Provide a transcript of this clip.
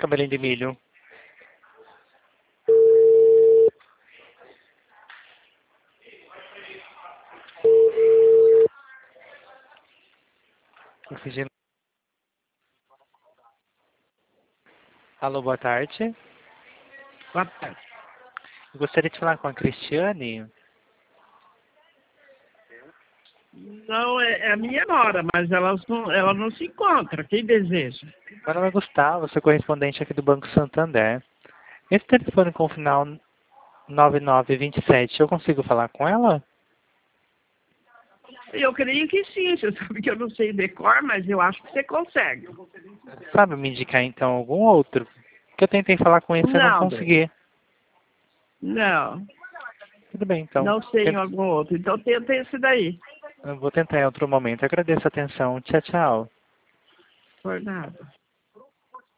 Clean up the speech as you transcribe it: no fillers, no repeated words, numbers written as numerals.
Cabelinho de milho. Fingindo. Alô, boa tarde. Boa tarde. Eu gostaria de falar com a Cristiane. Não, é a minha nora, mas ela não se encontra. Quem deseja? Meu nome é Gustavo, sou correspondente aqui do Banco Santander. Esse telefone com o final 9927, eu consigo falar com ela? Eu creio que sim. Você sabe que eu não sei decor, mas eu acho que você consegue. Sabe me indicar então algum outro? Que eu tentei falar com esse e não Não, consegui. não. Tudo bem, então. Não sei em algum outro. Então tenta esse daí. Eu vou tentar em outro momento. Agradeço a atenção. Tchau, tchau. Por nada.